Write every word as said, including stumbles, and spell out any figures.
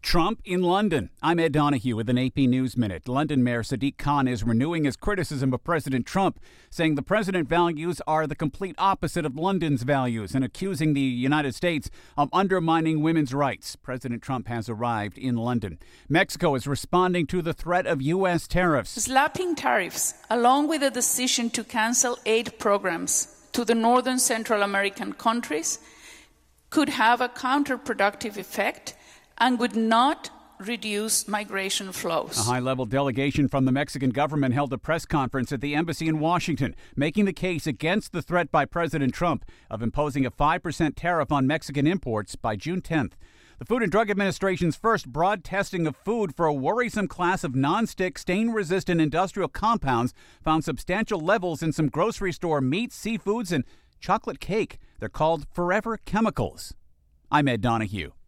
Trump in London. I'm Ed Donahue with an A P News Minute. London Mayor Sadiq Khan is renewing his criticism of President Trump, saying the president's values are the complete opposite of London's values and accusing the United States of undermining women's rights. President Trump has arrived in London. Mexico is responding to the threat of U S tariffs. Slapping tariffs, along with a decision to cancel aid programs to the northern Central American countries, could have a counterproductive effect and would not reduce migration flows. A high-level delegation from the Mexican government held a press conference at the embassy in Washington, making the case against the threat by President Trump of imposing a five percent tariff on Mexican imports by June tenth. The Food and Drug Administration's first broad testing of food for a worrisome class of non-stick, stain-resistant industrial compounds found substantial levels in some grocery store meats, seafoods, and chocolate cake. They're called forever chemicals. I'm Ed Donahue.